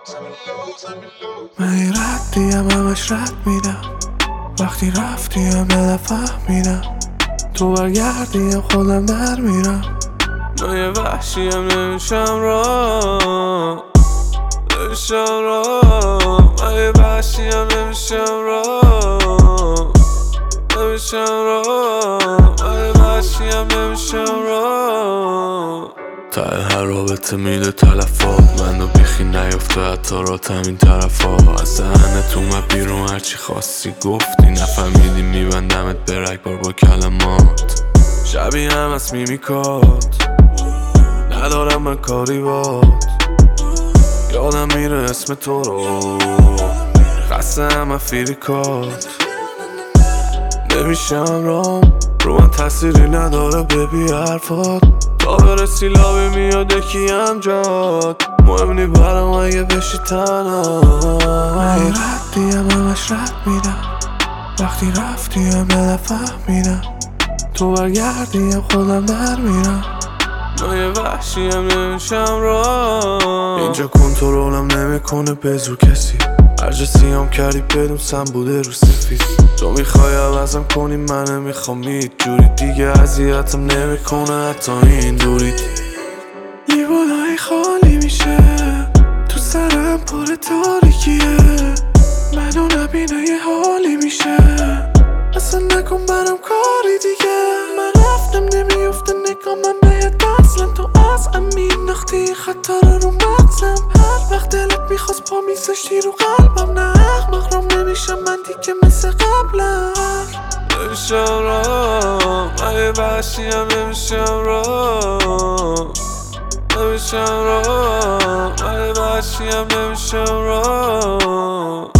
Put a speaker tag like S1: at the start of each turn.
S1: من ردیم همش رد میدم، وقتی رفتیم نفهمیدم تو برگردیم خودم در میرم. من یه وحشیم نمیشم را من یه وحشیم نمیشم را من یه وحشیم نمیشم را. تا هر رابطه میده تلفات، منو بیخی نیفته حتی رات همین طرفا. از ذهنت اومد بیرون هرچی خواستی گفتی، نفهمیدی میبندمت به رگبار با کلمات. شبیه هم از میمیکات ندارم من کاری بات، یادم میره اسم تو رو خسته هم فیریکات. نمیشم رام رو من تأثیری نداره ببی حرفات، تا برسی لابی میاد یکی هم جاد. مهم نی برام اگه بشی تنها. من ردیم همش رد میدم، وقتی رفتیم نفهمیدم تو برگردیم خودم در میرم. من یه وحشیم نمیشم را، اینجا کنترلم نمیکنه به زور کسی. هر جا سیام کردی بدون سم بوده رو سفید. تو میخوای عوضم کنی من نمیخوام هیچ جوری دیگه، اذیتم نمیکنه حتی این دوری. لیوانای خالی میشه تو سرم پر تاریکیه، منو نبینه یه حالی میشه اصلا نکن برام کاری دیگه. من رفتم نمیفته نگاه من بهت اصلا، تو از امین نختی خطر رو مغزم. هر وقت دلت میخواست پا میذاشتی رو قلبم، نه احمق رام نمیشم من دیگه مثل قبلم. نمیشم را من یه وحشیم نمیشم را من یه وحشیم نمیشم را.